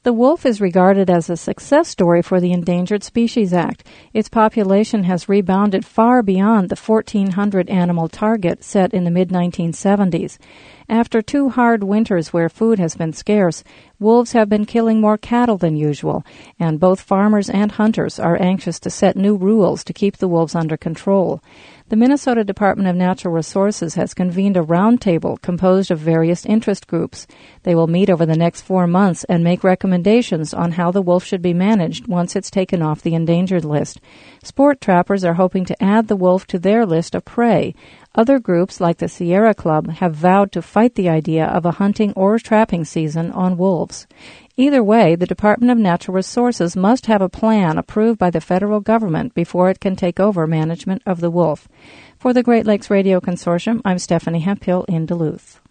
The wolf is regarded as a success story for the Endangered Species Act. Its population has rebounded far beyond the 1,400 animal target set in the mid-1970s. After 2 hard winters where food has been scarce, wolves have been killing more cattle than usual, and both farmers and hunters are anxious to set new rules to keep the wolves under control. The Minnesota Department of Natural Resources has convened a roundtable composed of various interest groups. They will meet over the next 4 months and make recommendations on how the wolf should be managed once it's taken off the endangered list. Sport trappers are hoping to add the wolf to their list of prey. Other groups, like the Sierra Club, have vowed to fight the idea of a hunting or trapping season on wolves. Either way, the Department of Natural Resources must have a plan approved by the federal government before it can take over management of the wolf. For the Great Lakes Radio Consortium, I'm Stephanie Hemphill in Duluth.